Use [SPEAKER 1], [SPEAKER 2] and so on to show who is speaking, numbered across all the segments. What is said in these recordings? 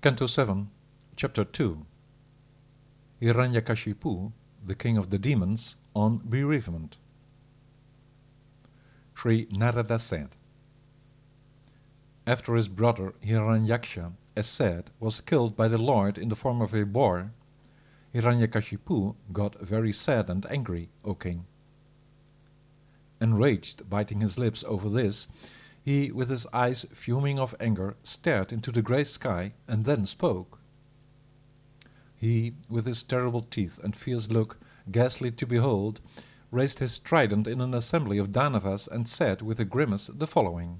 [SPEAKER 1] Canto 7, Chapter 2. Hiranyakashipu, the king of the demons, on bereavement. Sri Narada said, after his brother Hiranyaksha, as said, was killed by the Lord in the form of a boar, Hiranyakashipu got very sad and angry, O king. Enraged, biting his lips over this, he, with his eyes fuming of anger, stared into the grey sky and then spoke. He, with his terrible teeth and fierce look, ghastly to behold, raised his trident in an assembly of Danavas and said with a grimace the following.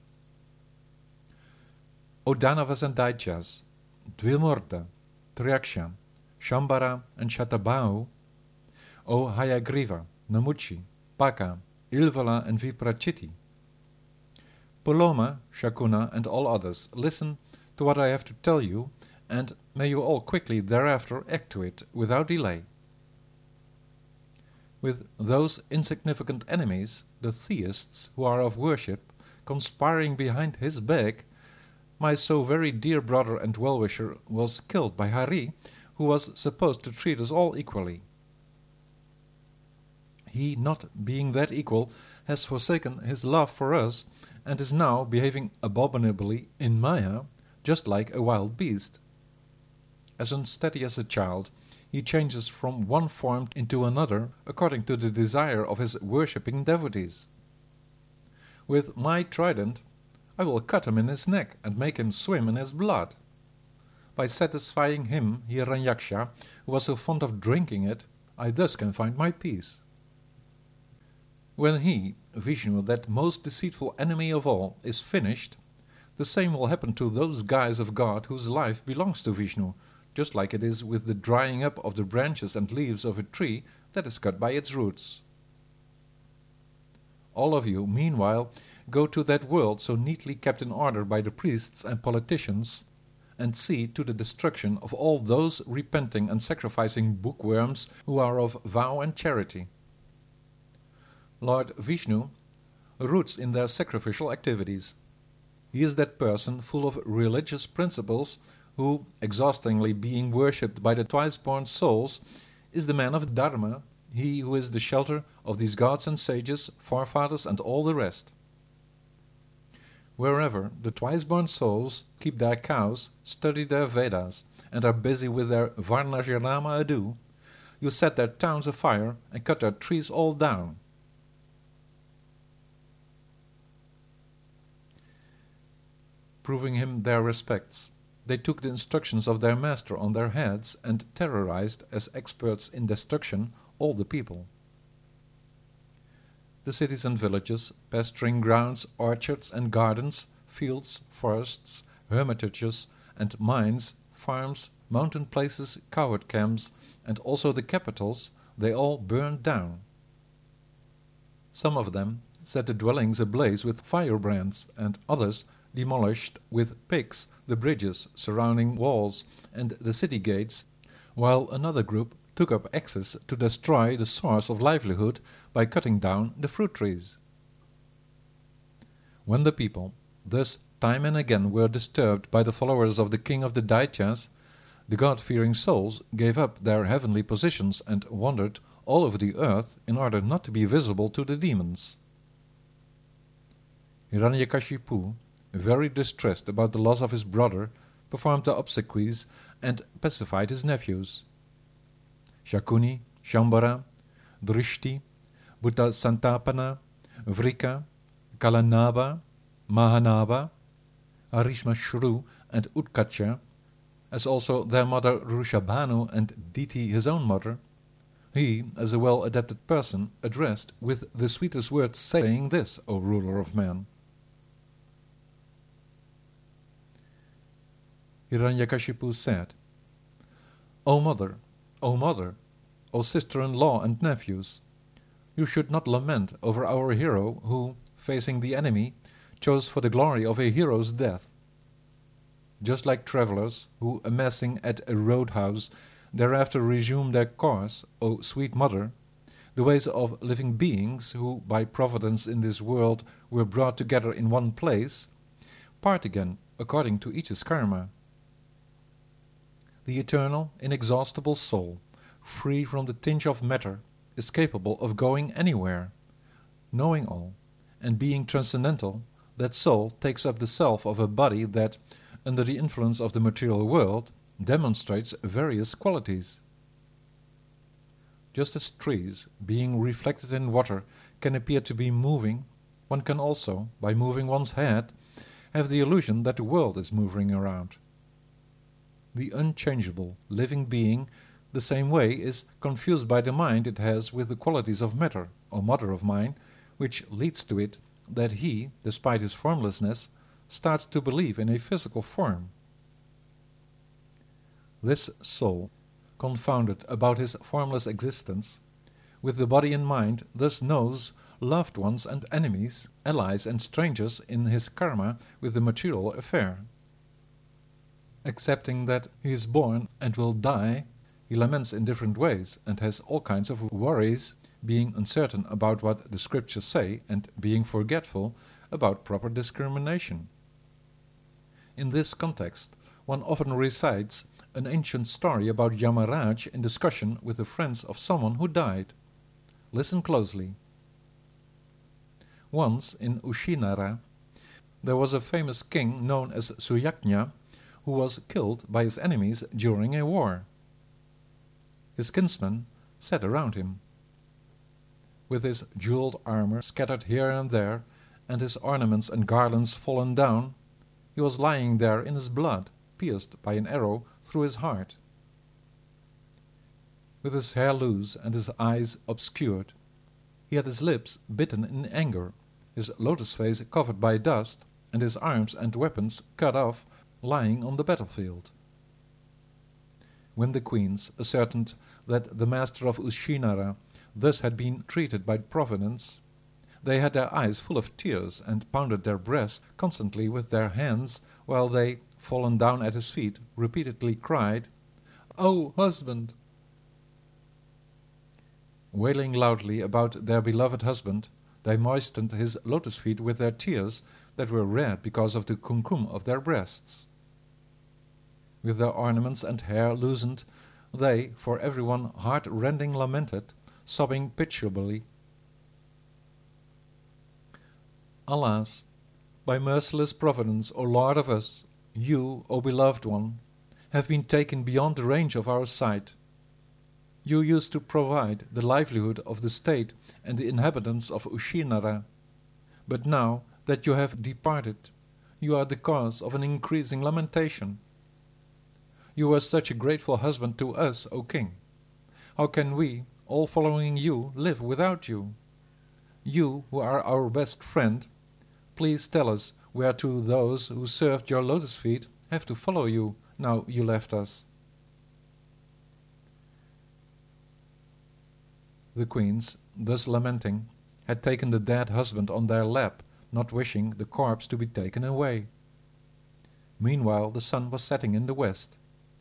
[SPEAKER 1] O Danavas and Daityas, Dvilmurda, Triaksha, Shambhara and Shatabahu, O Hayagriva, Namuchi, Paka, Ilvala and Viprachiti, Puloma, Shakuna and all others, listen to what I have to tell you, and may you all quickly thereafter act to it without delay. With those insignificant enemies, the theists who are of worship, conspiring behind his back, my so very dear brother and well-wisher was killed by Hari, who was supposed to treat us all equally. He, not being that equal, has forsaken his love for us, and is now behaving abominably in Maya, just like a wild beast. As unsteady as a child, he changes from one form into another according to the desire of his worshipping devotees. With my trident I will cut him in his neck and make him swim in his blood. By satisfying him, Hiranyaksha, who was so fond of drinking it, I thus can find my peace. When he, Vishnu, that most deceitful enemy of all, is finished, the same will happen to those guys of God whose life belongs to Vishnu, just like it is with the drying up of the branches and leaves of a tree that is cut by its roots. All of you, meanwhile, go to that world so neatly kept in order by the priests and politicians, and see to the destruction of all those repenting and sacrificing bookworms who are of vow and charity. Lord Vishnu roots in their sacrificial activities. He is that person full of religious principles who, exhaustingly being worshipped by the twice-born souls, is the man of Dharma, he who is the shelter of these gods and sages, forefathers and all the rest. Wherever the twice-born souls keep their cows, study their Vedas, and are busy with their Varnajanama ado, you set their towns afire and cut their trees all down. Proving him their respects, they took the instructions of their master on their heads and terrorized, as experts in destruction, all the people. The cities and villages, pasturing grounds, orchards and gardens, fields, forests, hermitages and mines, farms, mountain places, cowherd camps, and also the capitals, they all burned down. Some of them set the dwellings ablaze with firebrands, and others demolished with picks the bridges surrounding walls and the city gates, while another group took up axes to destroy the source of livelihood by cutting down the fruit trees. When the people, thus time and again, were disturbed by the followers of the king of the Daityas, the God-fearing souls gave up their heavenly positions and wandered all over the earth in order not to be visible to the demons. Hiranyakashipu, very distressed about the loss of his brother, performed the obsequies and pacified his nephews. Shakuni, Shambhara, Drishti, Bhutta Santapana, Vrika, Kalanaba, Mahanaba, Arishmashru and Utkacha, as also their mother Rushabhanu and Diti his own mother, he, as a well-adapted person, addressed with the sweetest words, saying this, O ruler of men. Hiranyakashipu said, O mother, O sister-in-law and nephews, you should not lament over our hero who, facing the enemy, chose for the glory of a hero's death. Just like travellers who, amassing at a roadhouse, thereafter resume their course, O sweet mother, the ways of living beings who, by providence in this world, were brought together in one place, part again according to each's karma. The eternal, inexhaustible soul, free from the tinge of matter, is capable of going anywhere. Knowing all, and being transcendental, that soul takes up the self of a body that, under the influence of the material world, demonstrates various qualities. Just as trees, being reflected in water, can appear to be moving, one can also, by moving one's head, have the illusion that the world is moving around. The unchangeable, living being, the same way, is confused by the mind it has with the qualities of matter, or matter of mind, which leads to it that he, despite his formlessness, starts to believe in a physical form. This soul, confounded about his formless existence, with the body and mind, thus knows loved ones and enemies, allies and strangers in his karma with the material affair. Accepting that he is born and will die, he laments in different ways and has all kinds of worries, being uncertain about what the scriptures say and being forgetful about proper discrimination. In this context, one often recites an ancient story about Yamaraj in discussion with the friends of someone who died. Listen closely. Once, in Ushinara, there was a famous king known as Suyajna, who was killed by his enemies during a war. His kinsmen sat around him. With his jeweled armor scattered here and there, and his ornaments and garlands fallen down, he was lying there in his blood, pierced by an arrow through his heart. With his hair loose and his eyes obscured, he had his lips bitten in anger, his lotus face covered by dust, and his arms and weapons cut off, lying on the battlefield. When the queens ascertained that the master of Ushinara thus had been treated by Providence, they had their eyes full of tears and pounded their breast constantly with their hands, while they, fallen down at his feet, repeatedly cried, "O husband!" Wailing loudly about their beloved husband, they moistened his lotus feet with their tears that were red because of the kumkum of their breasts. With their ornaments and hair loosened, they, for everyone heart-rending, lamented, sobbing pitiably, "Alas, by merciless providence, O Lord of us, you, O beloved one, have been taken beyond the range of our sight. You used to provide the livelihood of the state and the inhabitants of Ushinara, but now that you have departed, you are the cause of an increasing lamentation. You were such a grateful husband to us, O king. How can we, all following you, live without you? You, who are our best friend, please tell us whereto those who served your lotus feet have to follow you now you left us." The queens, thus lamenting, had taken the dead husband on their lap, not wishing the corpse to be taken away. Meanwhile the sun was setting in the west.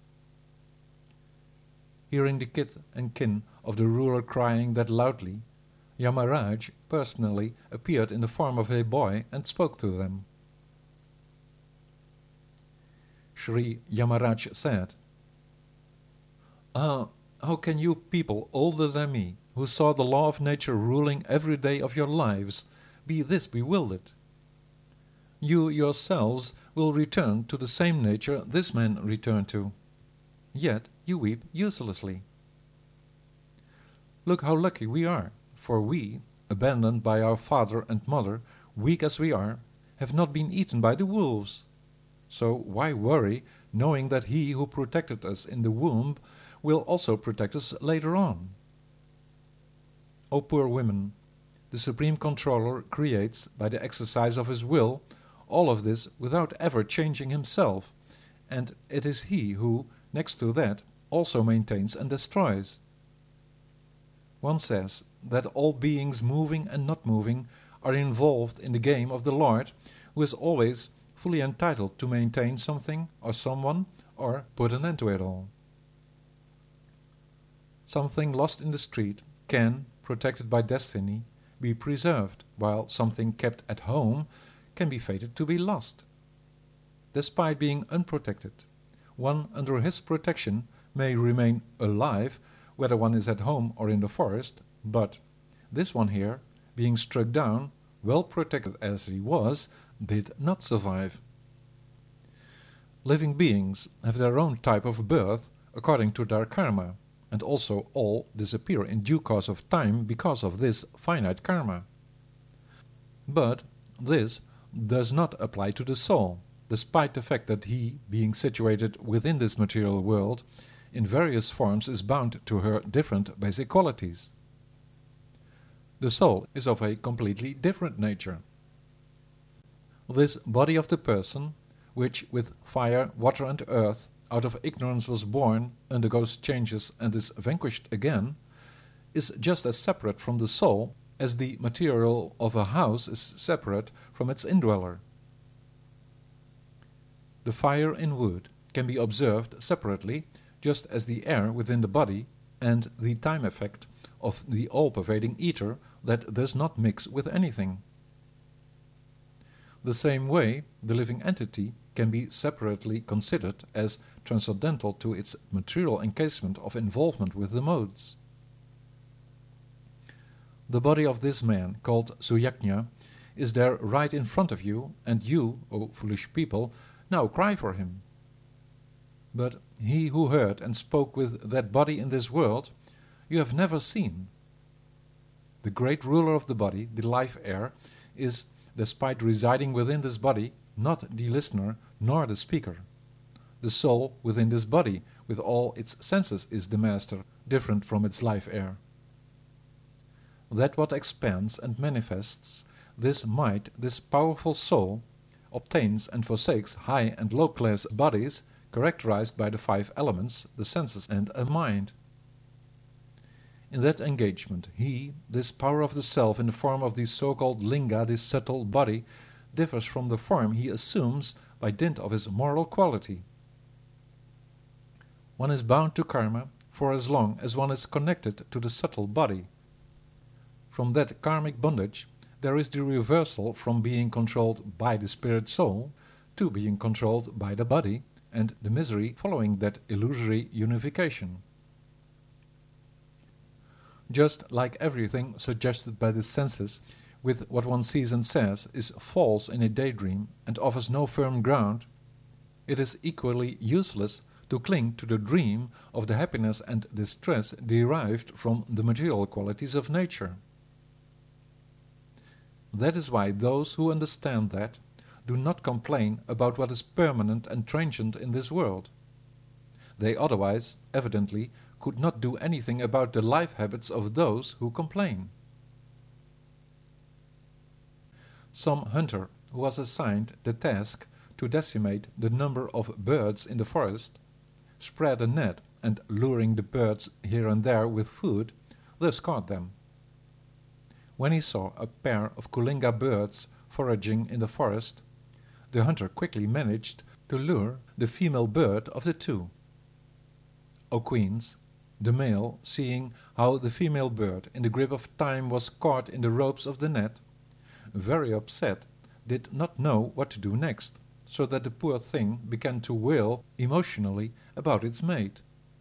[SPEAKER 1] Hearing the kith and kin of the ruler crying that loudly, Yamaraj personally appeared in the form of a boy and spoke to them. Sri Yamaraj said, "Ah, how can you people older than me, who saw the law of nature ruling every day of your lives, be this bewildered? You yourselves will return to the same nature this man returned to, yet you weep uselessly. Look how lucky we are, for we, abandoned by our father and mother, weak as we are, have not been eaten by the wolves. So why worry, knowing that he who protected us in the womb will also protect us later on? O poor women, the Supreme Controller creates, by the exercise of his will, all of this without ever changing himself, and it is he who, next to that, also maintains and destroys. One says that all beings moving and not moving are involved in the game of the Lord, who is always fully entitled to maintain something or someone, or put an end to it all. Something lost in the street can, protected by destiny, be preserved, while something kept at home can be fated to be lost. Despite being unprotected, one under his protection may remain alive whether one is at home or in the forest, but this one here, being struck down, well protected as he was, did not survive. Living beings have their own type of birth according to their karma, and also all disappear in due course of time because of this finite karma. But this does not apply to the soul, despite the fact that he, being situated within this material world, in various forms is bound to her different basic qualities. The soul is of a completely different nature. This body of the person, which with fire, water and earth out of ignorance was born, undergoes changes and is vanquished again, is just as separate from the soul as the material of a house is separate from its indweller. The fire in wood can be observed separately, just as the air within the body and the time effect of the all-pervading ether that does not mix with anything. The same way, the living entity can be separately considered as transcendental to its material encasement of involvement with the modes. The body of this man, called Suyajna, is there right in front of you, and you, O foolish people, now cry for him. But he who heard and spoke with that body in this world, you have never seen. The great ruler of the body, the life air, is, despite residing within this body, not the listener nor the speaker. The soul within this body, with all its senses, is the master, different from its life air. That what expands and manifests, this might, this powerful soul, obtains and forsakes high and low class bodies, characterized by the 5 elements, the senses and a mind. In that engagement, he, this power of the self in the form of the so-called linga, this subtle body, differs from the form he assumes by dint of his moral quality. One is bound to karma for as long as one is connected to the subtle body. From that karmic bondage, there is the reversal from being controlled by the spirit soul to being controlled by the body, and the misery following that illusory unification. Just like everything suggested by the senses, with what one sees and says, is false in a daydream and offers no firm ground, it is equally useless to cling to the dream of the happiness and distress derived from the material qualities of nature. That is why those who understand that do not complain about what is permanent and transient in this world. They otherwise, evidently, could not do anything about the life habits of those who complain. Some hunter who was assigned the task to decimate the number of birds in the forest, spread a net and, luring the birds here and there with food, thus caught them. When he saw a pair of Kulinga birds foraging in the forest, the hunter quickly managed to lure the female bird of the 2. O queens, the male, seeing how the female bird in the grip of time was caught in the ropes of the net, very upset, did not know what to do next, so that the poor thing began to wail emotionally about its mate.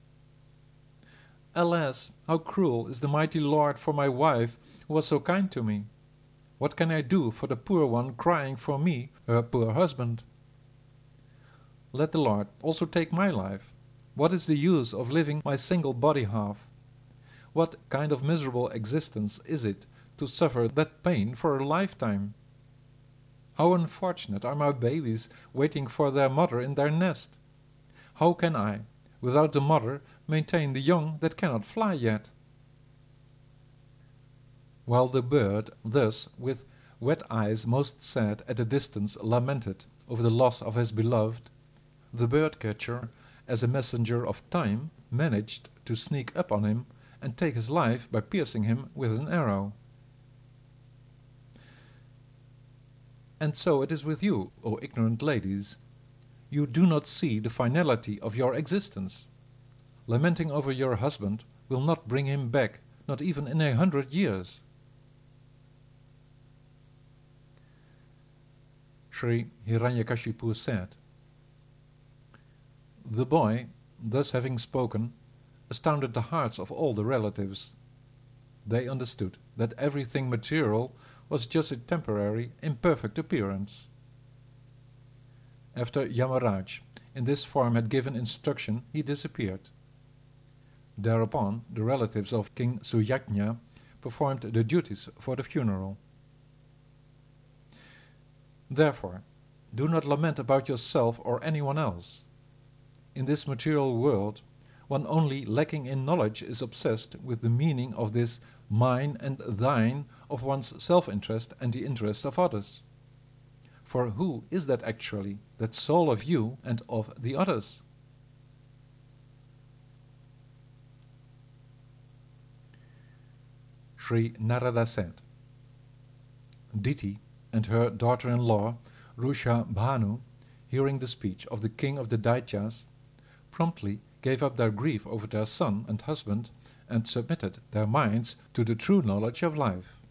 [SPEAKER 1] Alas, how cruel is the mighty Lord for my wife, who was so kind to me! What can I do for the poor one crying for me, her poor husband? Let the Lord also take my life. What is the use of living my single body half? What kind of miserable existence is it to suffer that pain for a lifetime? How unfortunate are my babies waiting for their mother in their nest! How can I, without the mother, maintain the young that cannot fly yet? While the bird thus, with wet eyes most sad at a distance, lamented over the loss of his beloved, the bird-catcher, as a messenger of time, managed to sneak up on him and take his life by piercing him with an arrow. And so it is with you, O ignorant ladies. You do not see the finality of your existence. Lamenting over your husband will not bring him back, not even in 100 years. Sri Hiranyakashipu said, The boy, thus having spoken, astounded the hearts of all the relatives. They understood that everything material was just a temporary, imperfect appearance. After Yamaraj in this form had given instruction, he disappeared. Thereupon the relatives of King Suyajna performed the duties for the funeral. Therefore, do not lament about yourself or anyone else. In this material world, one only lacking in knowledge is obsessed with the meaning of this mine and thine of one's self-interest and the interest of others. For who is that actually, that soul of you and of the others? Sri Narada said, Diti and her daughter-in-law, Rusha Bhanu, hearing the speech of the king of the Daityas, promptly gave up their grief over their son and husband and submitted their minds to the true knowledge of life.